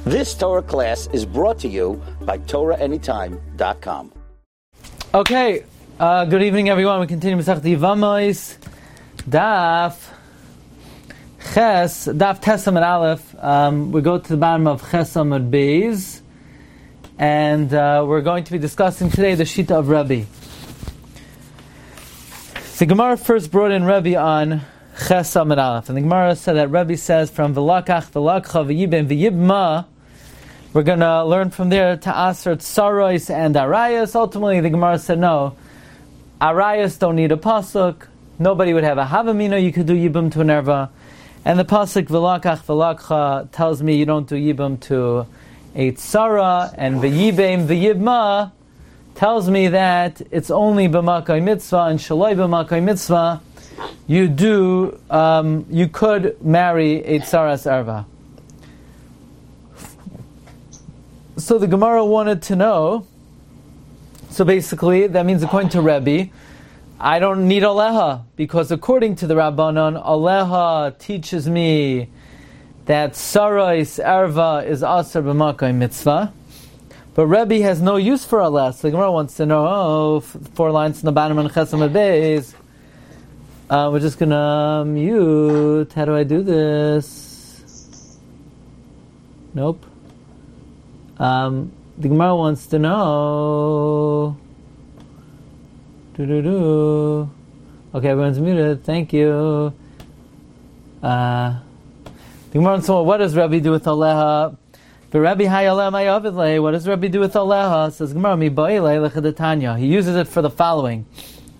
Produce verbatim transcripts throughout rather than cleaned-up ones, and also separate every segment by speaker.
Speaker 1: This Torah class is brought to you by Torah Anytime dot com.
Speaker 2: Okay, uh, good evening everyone. We continue Masechet Yevamos, Daf Ches, Daf Tes Amud Aleph. Um, we go to the bottom of Ches Amud Beis, and uh, we're going to be discussing today the Shita of Rebbe. The Gemara first brought in Rebbe on Ches Amud Aleph, and the Gemara said that Rebbe says from V'lakach V'lakcha V'yibim V'yibma. We're going to learn from there to Aser Tsaros and Arayas. Ultimately, the Gemara said no. Arayas don't need a pasuk. Nobody would have a Havamina. You could do Yibum to an Erva. And the pasuk V'lakach V'lakcha tells me you don't do Yibum to a Tsara. And V'yibim V'yibma tells me that it's only B'makai Mitzvah and Shaloi B'makai Mitzvah. You do, um, you could marry a Tsaras Erva. So the Gemara wanted to know, so basically that means according to Rebbe, I don't need Aleha, because according to the Rabbanon, Aleha teaches me that Sarais Erva is Asar B'makai Mitzvah, but Rebbe has no use for Aleha. So the Gemara wants to know, oh, four lines in the bottom of Ches Amud Beis. Uh, we're just going to mute. How do I do this? Nope. Um, the Gemara wants to know. Doo-doo-doo. Okay, everyone's muted. Thank you. Uh, the Gemara wants to know, what does Rebbe do with Aleha? But Rebbe Hayaleh Mayavidle. What does Rebbe do with Aleha? Says Gemara Mi Ba'ilei Lechadatanya. He uses it for the following.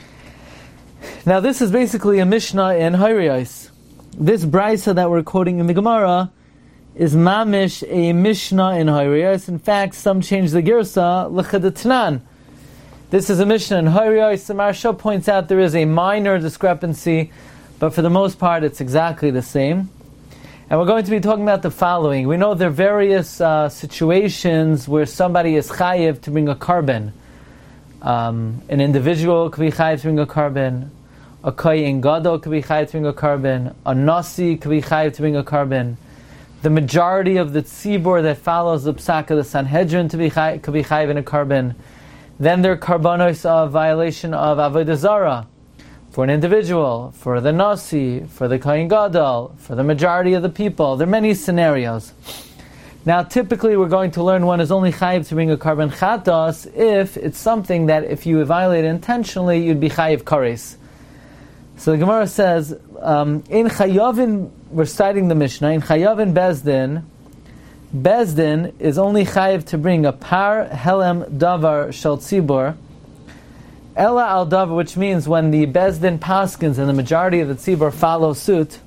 Speaker 2: Now, this is basically a Mishnah in Hayriyos. This Brisa that we're quoting in the Gemara is mamish a Mishnah in Hayriyos. In fact, some change the girsa l'chadatnan. This is a Mishnah in Hayriyos. The Maharsha points out there is a minor discrepancy, but for the most part, it's exactly the same. And we're going to be talking about the following. We know there are various uh, situations where somebody is chayiv to bring a carbon. Um, an individual could be chayiv to bring a carbon. A kohen gadol could be chayiv to bring a carbon. A nasi could be chayiv to bring a carbon. The majority of the tzibur that follows the psak of the Sanhedrin to be chay, could be chayiv in a carbon. Then there are karbanos of violation of avodah zarah for an individual, for the nasi, for the kohen gadol, for the majority of the people. There are many scenarios. Now, typically, we're going to learn one is only chayiv to bring a carbon chatos if it's something that if you violate intentionally, you'd be chayiv kares. So the Gemara says, um, in chayavin, we're citing the Mishnah, in chayavin bezdin, bezdin is only chayiv to bring a par helem davar shel tzibur, ella al davar, which means when the bezdin paskins and the majority of the tzibur follow suit,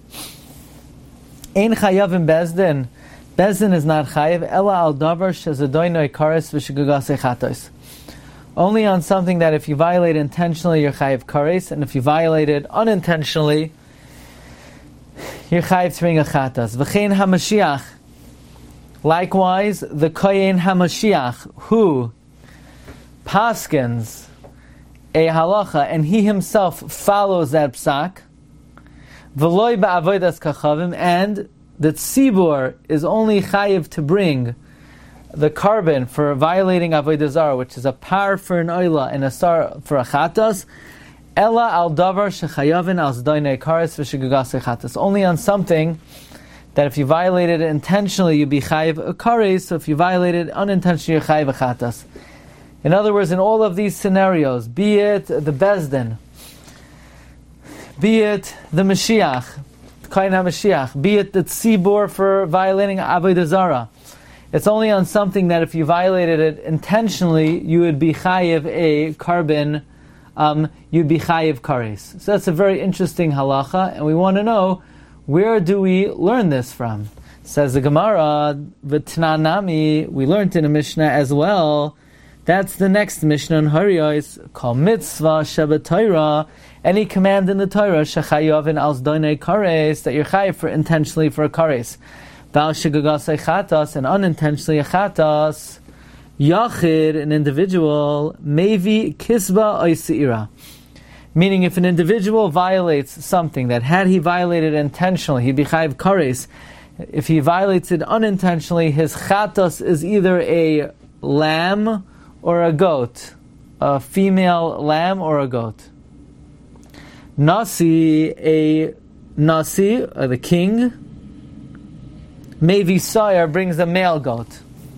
Speaker 2: in chayavin bezdin, bezdin is not chayiv, ella al davar shezadoinoi kares v'shegagase chatos. Only on something that if you violate intentionally, you're chayiv kares, and if you violate it unintentionally, you're chayiv to bring a chatas. V'chein hamashiach. Likewise, the kohen hamashiach, who paskins a halacha, and he himself follows that psak, v'loi ba'avodas kachavim, and the tzibur is only chayiv to bring the carbon for violating avodah zarah, which is a par for an oila and a sar for a chatas, ella al davar shechayavin al zdainei kares v'shegagase chatas. Only on something that if you violated it intentionally, you'd be chayiv a kares. So if you violated it unintentionally, you're chayiv a chatas. In other words, in all of these scenarios, be it the bezdin, be it the Mashiach, Kohen HaMashiach, be it the tzibur for violating avodah zarah, it's only on something that if you violated it intentionally, you would be chayiv a carbon, um, you'd be chayiv kares. So that's a very interesting halacha, and we want to know, where do we learn this from? Says the Gemara, v'tnanami, we learned in a Mishnah as well. That's the next Mishnah in Haryos, called mitzvah sheba Torah, any command in the Torah, shechayavin al zdainei kares, that you're chayiv for intentionally for a kares. Val shegagasei chatas, and unintentionally a chatas, yachid, an individual, mevi kisba oiseira. Meaning, if an individual violates something that had he violated intentionally, he'd be chayiv kares, if he violates it unintentionally, his chatos is either a lamb or a goat, a female lamb or a goat. Nasi, a nasi, or the king, Mevi Sawyer brings a male goat.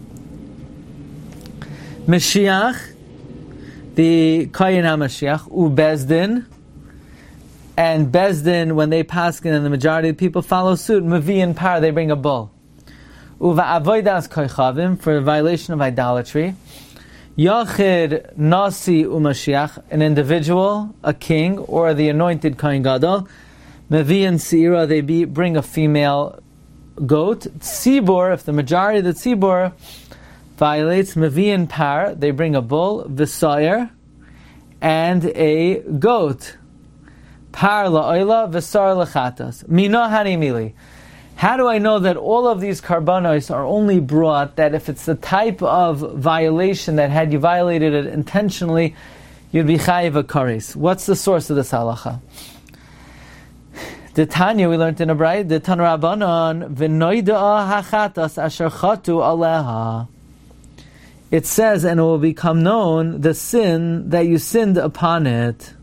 Speaker 2: Mashiach, the Kohen HaMashiach, U Bezdin, and Bezdin, when they paskin and the majority of people follow suit, Mavi and Par, they bring a bull. Uva Avoidas Koichavim, for violation of idolatry. Yachid Nasi Umashiach, an individual, a king, or the anointed Kohen Gadol. Mavi and Seira, they be, bring a female goat. Tzibor, if the majority of the Tzibor violates Mavi and Par, they bring a bull, Visayer, and a goat. Par la'oila, Visar l'chatas. Mina hanimili. How do I know that all of these karbanos are only brought that if it's the type of violation that had you violated it intentionally, you'd be chayiv a kares? What's the source of this halacha? The Tanya, we learned in a brayt, the Tan Rabbanon, v'noida'a hachatas asher chatu aleha. It says, and it will become known, the sin that you sinned upon it.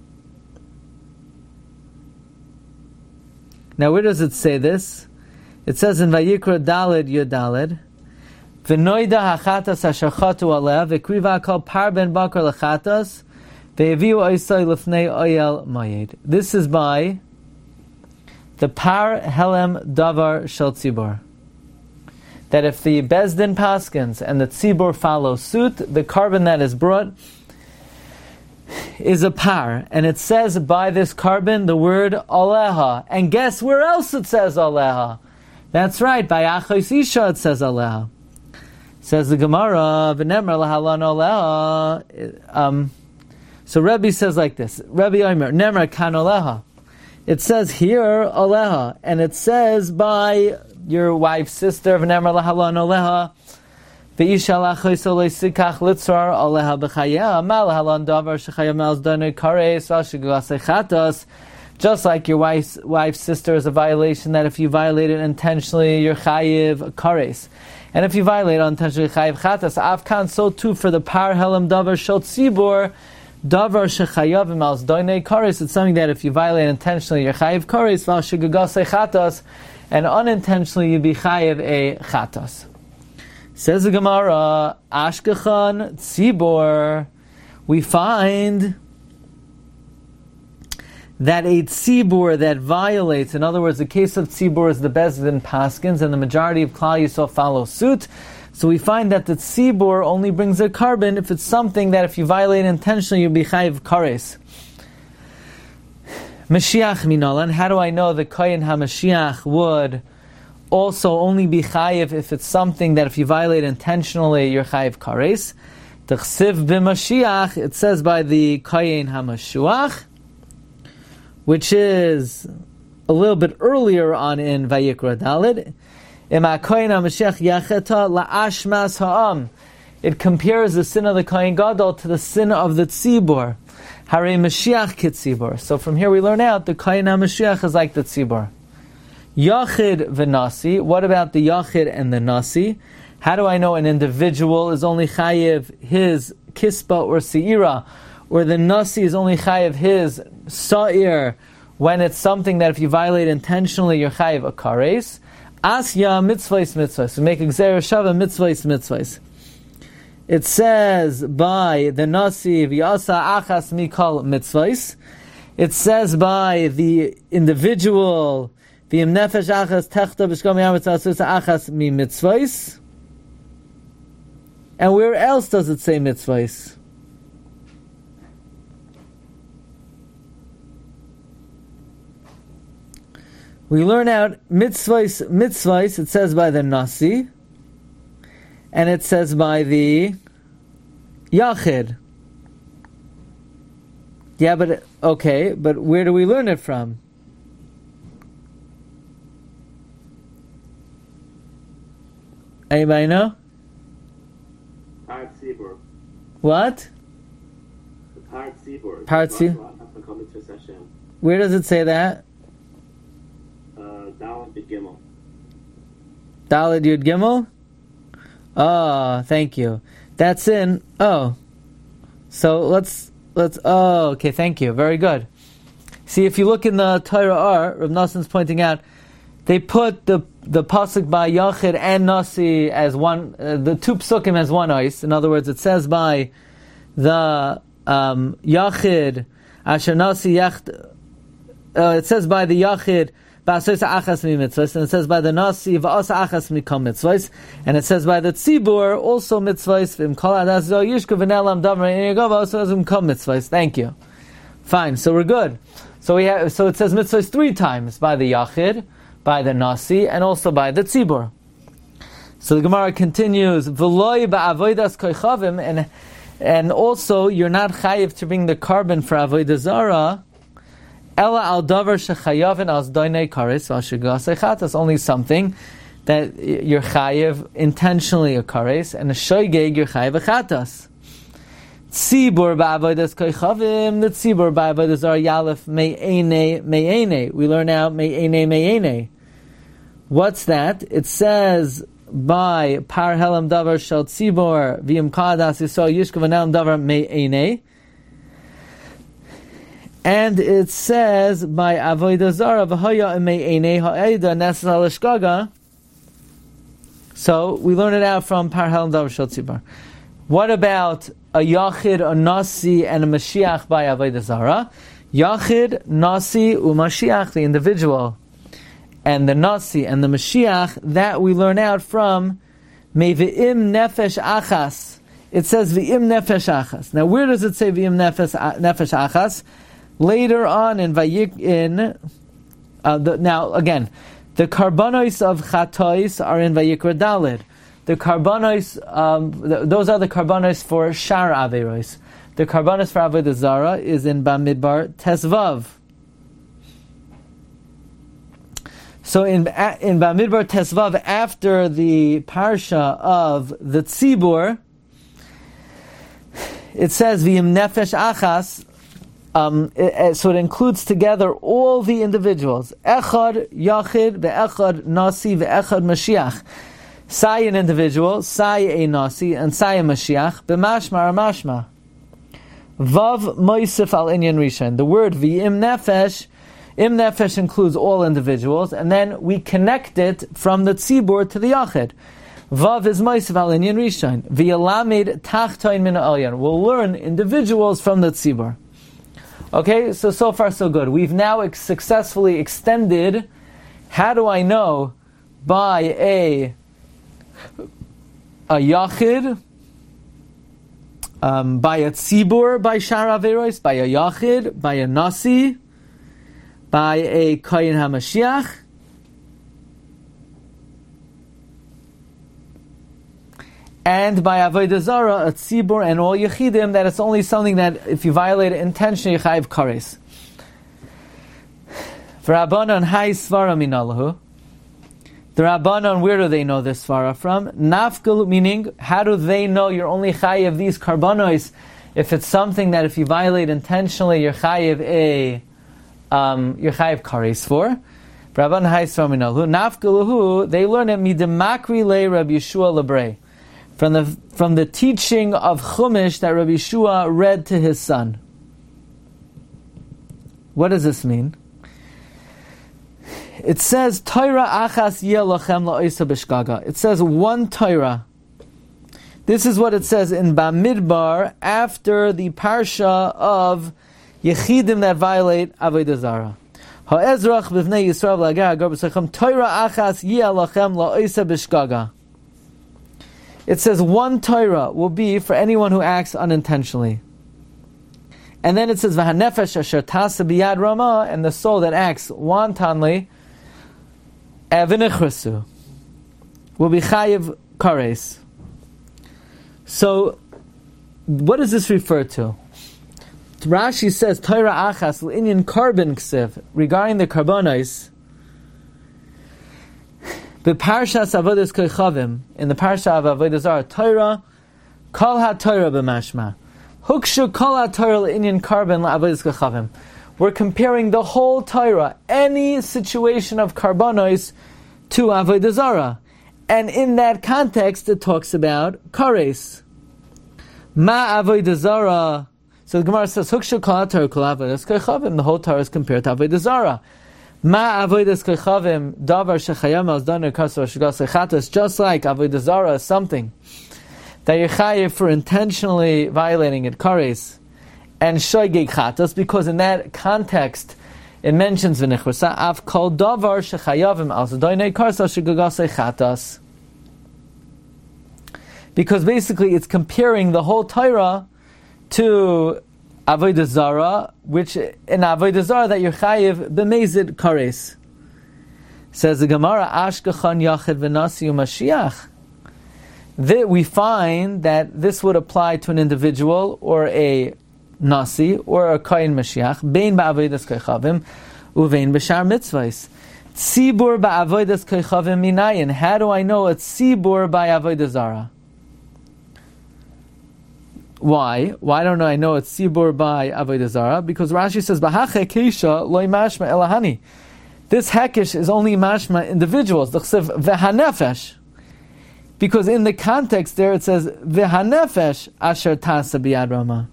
Speaker 2: Now, where does it say this? It says in Vayikra Daled Yudaled, V'noida hachatas asher chatu aleh, v'kriva kol par ben bakar lechatas, ve'eviu oisai lefnei oyel mayed. This is by the par helem davar shel tzibor. That if the Bezdin paskins and the tzibor follow suit, the carbon that is brought is a par, and it says by this carbon the word aleha. And guess where else it says aleha? That's right, by achos isha it says aleha. Says the Gemara, v'nemar lahalan aleha. Um, so Rebbe says like this, Rebbe Omer, nemar kan aleha. It says here aleha, and it says by your wife's sister, v'nemar lahalan aleha. Just like your wife's, wife's sister is a violation that if you violate it intentionally, you're chayiv kares. And if you violate it unintentionally, chayiv chatas. Avkan, so too for the par helam davar shel tzibor, davar shechayav imal zdoinei kares. It's something that if you violate intentionally, you're chayiv kares, val shegagasei chatas, and unintentionally you be chayiv a chatas. Says the Gemara, Ashkechan Tzibor, we find that a Tzibor that violates, in other words, the case of Tzibor is the Bezdin Paskins, and the majority of Klal Yisrael follow suit. So we find that the Tzibor only brings a carbon if it's something that if you violate intentionally, you'll be chayiv kares. Mashiach minalan, how do I know the Kohen HaMashiach would also only be chayiv if it's something that if you violate intentionally, you're chayiv kares? T'chsiv b'Mashiach, it says by the Kohen HaMashuach, which is a little bit earlier on in Vayikra Daled. Ima Kohen HaMashiach yacheta la'ashmas ha'am. It compares the sin of the Kohen Gadol to the sin of the Tzibor. Harei Mashiach kitzibor. So from here we learn out the Kohen HaMashiach is like the Tzibor. Yachid v'nasi. What about the Yachid and the Nasi? How do I know an individual is only chayiv his kispa or seira, or the Nasi is only chayiv his sa'ir, when it's something that if you violate intentionally, you're chayiv a kares? Asya mitzvahs mitzvahs. We make gzeira shava mitzvahs mitzvahs. It says by the Nasi v'yasa achas mikol mitzvahs. It says by the individual v'im nefesh achas techta b'shkom yamitzasus achas mi mitzvahs. And where else does it say mitzvahs? We learn out mitzvahs, mitzvahs, it says by the Nasi, and it says by the Yachid. Yeah, but, okay, but where do we learn it from? Anybody know?
Speaker 3: Part Tzibor.
Speaker 2: What?
Speaker 3: Part Tzibor.
Speaker 2: Part Tzibor. Where does it say that?
Speaker 3: Uh, down to Gimel.
Speaker 2: Daled Yud Gimel? Oh, thank you. That's in, oh. So let's, let's, oh, okay, thank you. Very good. See, if you look in the Torah R, Rav Nassan's pointing out, they put the the pasuk by Yachid and Nasi as one, uh, the two psukim as one ice. In other words, it says by the um, Yachid, Asher Nasi Yacht, uh, it says by the Yachid, Ba'asoisa achas mi mitzvahs, and it says by the Nasi, Va'asa achas mi kam mitzvahs, and it says by the Tzibur, also mitzvahs, V'im kol adas zo yishku v'nelam davar in Yegova, also as v'im kam mitzvahs. Thank you. Fine, so we're good. So we have, so it says mitzvahs three times, by the Yachid, by the Nasi, and also by the Tzibur. So the Gemara continues, V'loi ba'avodas koichavim, and and also you're not chayiv to bring the carbon for avodah zara, ela al davar shechayavin as doinei kares v'ashigas echatas, only something that you're chayiv intentionally a kares, and a shoygeg you're chayiv echatas. Tzibur ba'avodas koichavim, the tzibur ba'avodah zara yalef me'ene me'ene. We learn now me'ene me'ene. What's that? It says by par helam davar shel tzibor v'im kadas yisrael yishku v'nelam davar me'ene, and it says by avodah zara v'haya me'ene ha'eda nesas halishkaga. So we learn it out from par helam davar shel tzibor. What about a yachid, a nasi, and a mashiach by avodah zara? Yachid, nasi, u'mashiach, the individual, and the Nasi and the Mashiach, that we learn out from Me'v'im nefesh achas. It says V'im nefesh achas. Now where does it say V'im nefesh, nefesh achas? Later on in Vayik, in, uh, the, now again, the karbanos of chatois are in Vayikra Daled. The karbanos, um, the, those are the karbanos for Shar Averos. The karbanos for Avodah Zara is in Bamidbar Tesvav. So in in Bamidbar Tesvav, after the parsha of the Tzibur, it says V'im nefesh achas. Um, it, so it includes together all the individuals: Echad Yachid, ve'Echad Nasi, ve'Echad Mashiach. Sai an individual, Sai a Nasi, and Sai a Mashiach. B'mashma or mashma. Vav moisif al inyan rishon. The word V'im nefesh. Im nefesh includes all individuals, and then we connect it from the tzibur to the yachid. Vav is ma'asav al inyan rishon. V'yalamed tachtoin min ha'elyon. We'll learn individuals from the tzibur. Okay, so so far so good. We've now ex- successfully extended. How do I know by a a yachid, um, by a tzibur, by shar averos, by a yachid, by a nasi, by a Kohen HaMashiach, and by Avodah Zara, a Tzibur, and all Yechidim, that it's only something that if you violate it intentionally, you chayiv kares. For Rabbanon, Hai Svara Minalahu. The Rabbanon, where do they know this Svara from? Nafgal, meaning, how do they know you're only chayiv these karbanos if it's something that if you violate intentionally, you're chayiv a Um, you're chayiv kares for. Rabban Haisram Minalu Nafgaluhu. They learn it midemakri le Rabbi Yeshua Lebrei, from the from the teaching of Chumash that Rabbi Yeshua read to his son. What does this mean? It says Torah achas yelochem la'isa b'shgaga. It says one Torah. This is what it says in Bamidbar after the parsha of Yechidim that violate Avodah Zara. Ha'ezrach b'vnei Yisrael l'agah agar b'sechem Torah achas yelochem la'isa b'shgaga. It says one Torah will be for anyone who acts unintentionally. And then it says v'hanefesh asher tasa biyad rama, and the soul that acts wantonly evinichrasu will be chayiv kares. So, what does this refer to? Rashi says Torah achas l'inyan carbon ksiv regarding the karbonos. The parshas avodas koichavim in the parsha of avodah zara Torah kol ha Torah b'mashma hukshu kol ha Torah l'inyan carbon la'avodas koichavim. We're comparing the whole Torah, any situation of karbonos, to avodah zara, And in that context, it talks about kares. Ma avodah zara. So the Gemara says, "Huksha kol Torah kol avodas kechavim." The whole Torah is compared to avodah zara. Ma avodas kechavim davar shechayam al daner kasar shgas echatas. Just like avodah zara is something that you're chayiv for intentionally violating it, kares, and shoygeg chatas, because in that context it mentions v'nechrasa av kol davar shechayavim al daner kasar shgas echatas. Because basically it's comparing the whole Torah to avodah zara, which in avodah zara that you're chayiv b'mezid kares. Says the Gemara, Ashkechan Yachid v'Nasi u'Mashiach. That we find that this would apply to an individual or a nasi or a kain Mashiach, bein ba'avodas kechavim uvein b'shar mitzvahs. Tzibur ba'avodas kechavim minayin. How do I know a tzibur by avodah zara? Why? Why don't I know it's Sibur by Avodah Zarah? Because Rashi says, "B'hache keisha loy mashma elahani." This hekish is only mashma individuals. V'hanefesh, because in the context there it says v'hanefesh asher tasa biyad rama.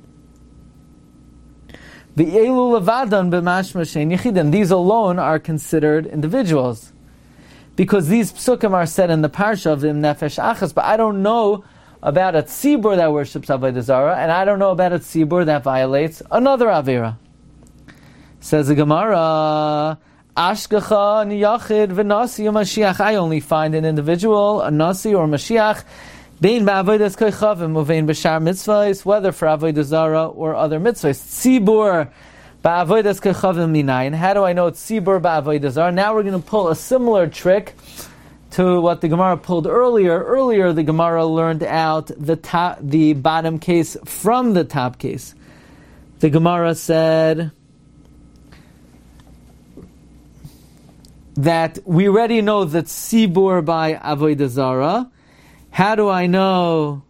Speaker 2: V'elu levadan b'mashma shein yechidim. These alone are considered individuals, because these psukim are said in the parsha of im nefesh achas. But I don't know about a tzibur that worships avodah zara, and I don't know about a tzibur that violates another avera. Says the Gemara, Ashkecha niyachid v'nasi u'mashiach. I only find an individual, a nasi or mashiach, bein ba'avodas kechavim uvein b'shar mitzvahs, whether for avodah zara or other mitzvahs. Tzibur ba'avodas kechavim minayin. How do I know it's tzibur ba'avodah zara? Now we're going to pull a similar trick to what the Gemara pulled earlier. Earlier, the Gemara learned out the top, the bottom case from the top case. The Gemara said that we already know that Sibur by Avodah Zara. How do I know?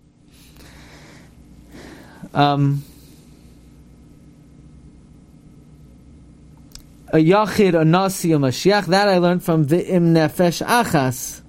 Speaker 2: Um, A Yachid, a Nasi, a Mashiach. That I learned from the Im Nefesh Achas.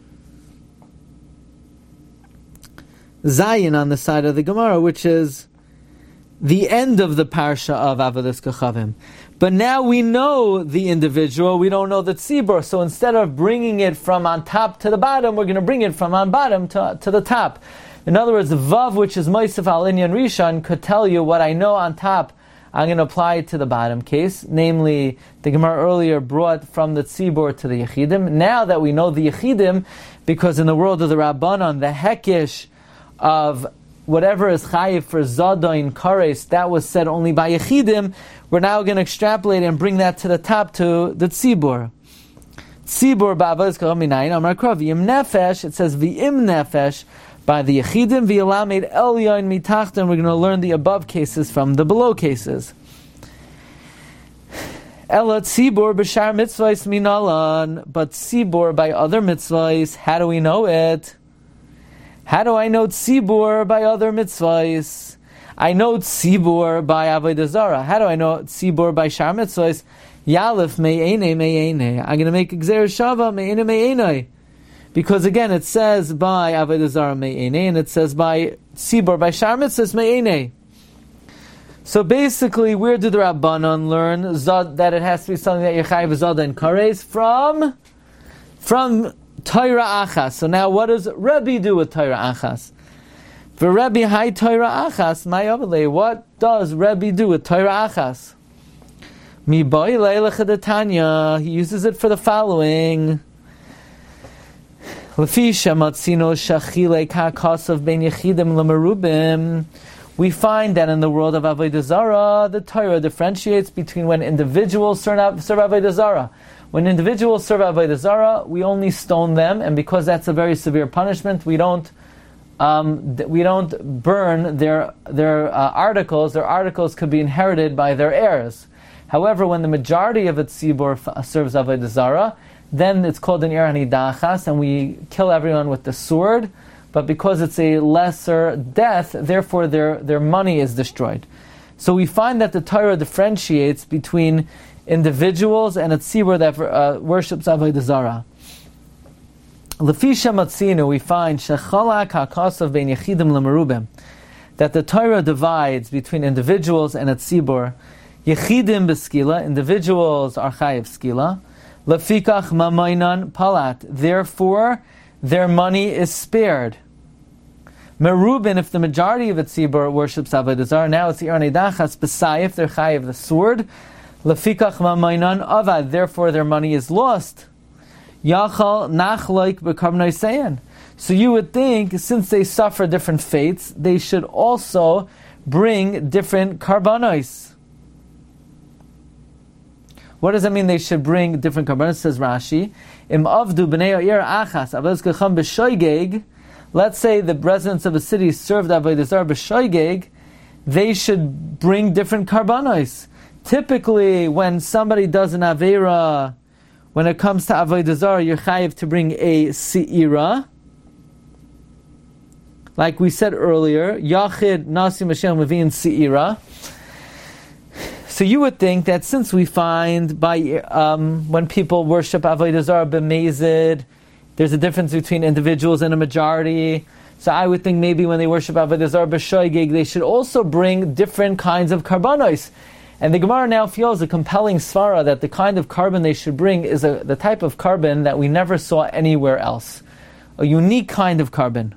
Speaker 2: Zayin on the side of the Gemara, which is the end of the parsha of Avodas Kechavim. But now we know the individual, we don't know the tzibur. So instead of bringing it from on top to the bottom, we're going to bring it from on bottom to, to the top. In other words, the Vav, which is Moisef al Inyan Rishon, could tell you what I know on top, I'm going to apply it to the bottom case. Namely, the Gemara earlier brought from the tzibur to the yechidim. Now that we know the yechidim, because in the world of the Rabbanon, the hekish of whatever is chayiv for Zadoin Kares, that was said only by yechidim, we're now going to extrapolate and bring that to the top to the tzibur. Tzibur ba'avodas kechavim minayin amar krav v'im nefesh. It says v'im nefesh by the yechidim v'yalamed elyon mitachton. We're going to learn the above cases from the below cases. Ela tzibur b'shar mitzvahs minalan, but tzibur by other mitzvahs. How do we know it? How do I know tzibur by other mitzvahs? I know tzibur by avodah zara. How do I know tzibur by shar mitzvahs? Yalef me'enei me'enei. I'm going to make gzeir shava me'enei me'enei. Because again, it says by avodah zara me'enei, and it says by tzibur by shar mitzvahs me'enei. So basically, where do the Rabbanon learn zod, that it has to be something that Yechayiv Zod and Kares from? From Torah Achas. So now what does Rebbe do with Torah Achas? For Rebbe, hi Torah Achas, my Avalei. What does Rebbe do with Torah Achas? Mi boy leilach he uses it for the following. Lefi shematzino shachile kakasav ben yechidim lemerubim. We find that in the world of Avodah Zarah, the Torah differentiates between when individuals serve Avodah Zarah. When individuals serve Avodah Zarah, we only stone them, and because that's a very severe punishment, we don't um, we don't burn their their uh, articles. Their articles could be inherited by their heirs. However, when the majority of its tzibur serves Avodah Zarah, then it's called an ir hanidachas, and we kill everyone with the sword. But because it's a lesser death, therefore their, their money is destroyed. So we find that the Torah differentiates between individuals and a tzibur that uh, worships Avodah Zarah. Lefisha Matzinu, we find Shechalak HaKasav Ben Yechidim L'Merubim, that the Torah divides between individuals and a tzibur. Yechidim b'skila, individuals are chayiv skila. Lefikach mamaynan palat, therefore their money is spared. Merubin, if the majority of a tzibur worships avodah zarah, now it's irnei dachas b'sayif, they're chayiv the sword. Lefikach mamaynan avad, therefore their money is lost. Yachal nachloik b'karbanoi seyan. So you would think, since they suffer different fates, they should also bring different karbanos. What does that mean? They should bring different karbanos? Says Rashi, Im avdu b'nei ha'ir achas avos kacham b'shoigeg. Let's say the residents of a city served avodah zarah b'shoigeg. They should bring different karbanos. Typically, when somebody does an aveira, when it comes to avodah zarah, you're chayiv to bring a se'ira. Like we said earlier, Yachid Nasi Mashem Levin Se'ira. So you would think that since we find by um, when people worship Avodah Zarah b'mezid, there's a difference between individuals and a majority. So I would think maybe when they worship Avodah Zarah b'shoigeg, they should also bring different kinds of karbanos. And the Gemara now feels a compelling svara that the kind of carbon they should bring is a, the type of carbon that we never saw anywhere else. A unique kind of carbon.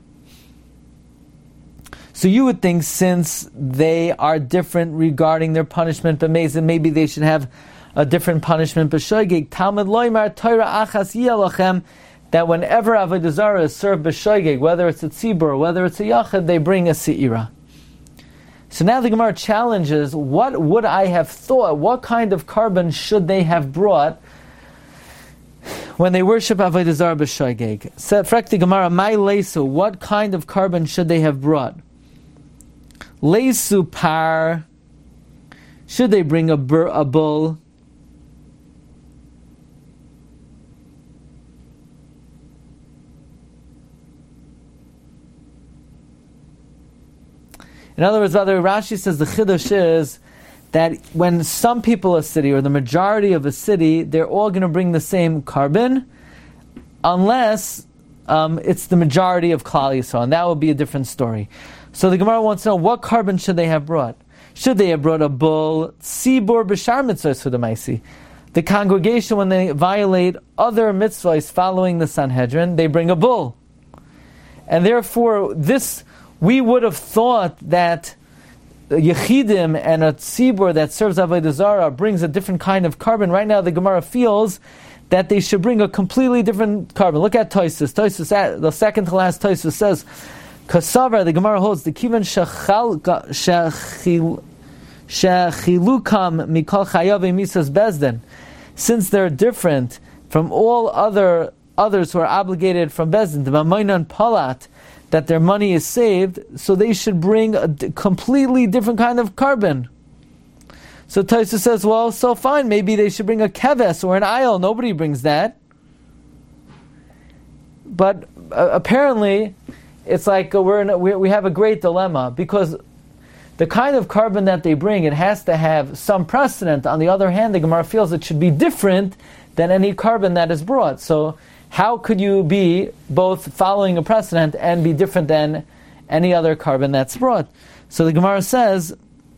Speaker 2: So you would think since they are different regarding their punishment b'mezid, maybe they should have a different punishment b'shoigeg. Talmud loymar Torah achas yelachem, that whenever avodah zarah is served b'shoigeg, whether it's a tzibur, whether it's a yachid, they bring a se'ira. So now the Gemara challenges, what would I have thought? What kind of carbon should they have brought when they worship avodah zarah b'shoigeg? So, frak the Gemara, my leisu, what kind of carbon should they have brought? Leisu par, should they bring a, bur, a bull? In other words, Father Rashi says the chiddush is that when some people of a city, or the majority of a city, they're all going to bring the same carbon, unless um, it's the majority of Klal Yisrael, and that would be a different story. So the Gemara wants to know, what carbon should they have brought? Should they have brought a bull? Tzibur b'shar mitzvahs hudamaisi. The congregation, when they violate other mitzvahs following the Sanhedrin, they bring a bull. And therefore, this, we would have thought that Yechidim and a tzibur that serves avodah zarah brings a different kind of carbon. Right now, the Gemara feels that they should bring a completely different carbon. Look at Tosfos. Tosfos, the second to last Tosfos says, Kasavar, the Gemara holds, the kivan shechilukam mikol chayav misas bezdin, since they're different from all other others who are obligated from bezdin, the mamaynan palat, that their money is saved, so they should bring a d- completely different kind of carbon. So Tosfos says, well, so fine, maybe they should bring a keves or an ayil. Nobody brings that. But uh, apparently, it's like uh, we're in a, we, we have a great dilemma, because the kind of carbon that they bring, it has to have some precedent. On the other hand, the Gemara feels it should be different than any carbon that is brought. So how could you be both following a precedent and be different than any other carbon that's brought? So the Gemara says,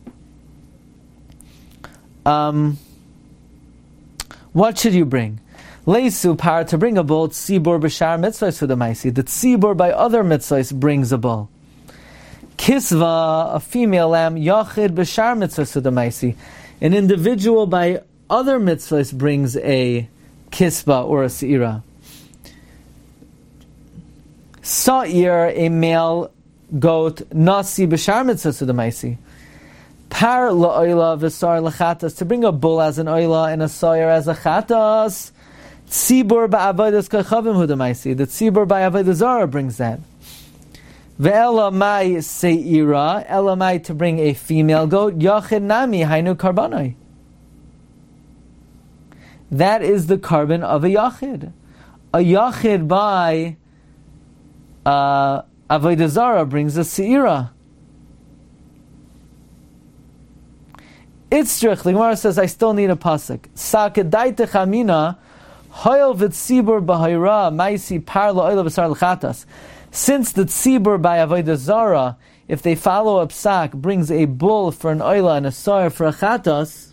Speaker 2: um, what should you bring? Leisu par, to bring a bull, tzibur b'shar mitzvahs for the maisi. The tzibur by other mitzvahs brings a bull. Kisva, a female lamb, yachid b'shar mitzvahs for the maisi. An individual by other mitzvahs brings a kisva or a se'ira. Sa'ir, a male goat, nasi b'shar mitzvahs for the maisi. Par la'oila v'sar l'chatas, to bring a bull as an oila and a sa'ir as a chatas. Tzibur ba'avodas kachavim hudamaisi. The tzibur by avodah zarah brings that. Ve'elamai se'ira, elamai, to bring a female goat, yachid nami hainu karbanai. That is the carbon of a yachid. A yachid by uh, avodah zarah brings a se'ira. Itzrich, the Gemara says, I still need a pasuk. Sakedaita chamina Hoyel v'tzibur b'hayra ma'isi par la'oila b'sar l'chatas. Since the tzibur by avodah zara, if they follow a psak, brings a bull for an oila and a sar for a chatas,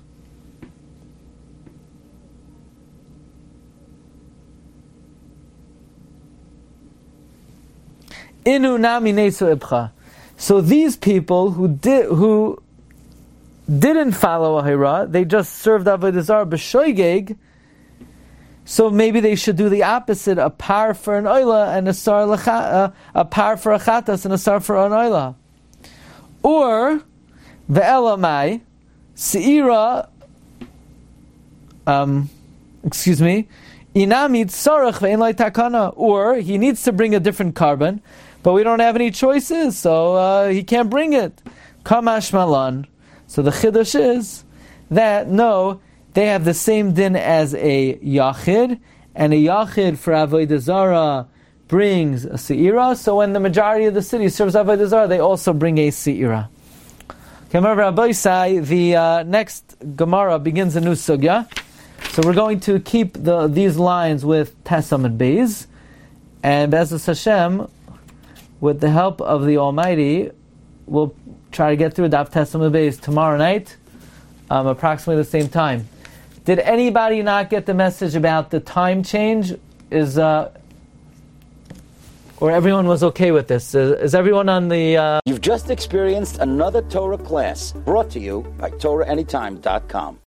Speaker 2: inu nami nesu ibcha. So these people who did who didn't follow a hayra, they just served avodah zara b'shoigeg. So maybe they should do the opposite: a par for an oila and a sar lecha, uh, a par for a chatas and a sar for an oila. Or ve'elamai seira. Um, excuse me. Inamid sarach ve'en lai takana. Or he needs to bring a different carbon, but we don't have any choices, so uh, he can't bring it. Kamash malan. So the chiddush is that no, they have the same din as a yachid, and a yachid for avodah zara brings a seira. So when the majority of the city serves avodah zara, they also bring a seira. Okay, remember Rabbi Sai, the uh, next Gemara begins a new sugya. So we're going to keep the these lines with Tesam and Beis, and Be'ezus Hashem, with the help of the Almighty, we'll try to get through Daf Tesam and Beis tomorrow night, um, approximately the same time. Did anybody not get the message about the time change? Is uh, or everyone was okay with this? Is, is everyone on the... Uh...
Speaker 1: You've just experienced another Torah class brought to you by Torah Anytime dot com.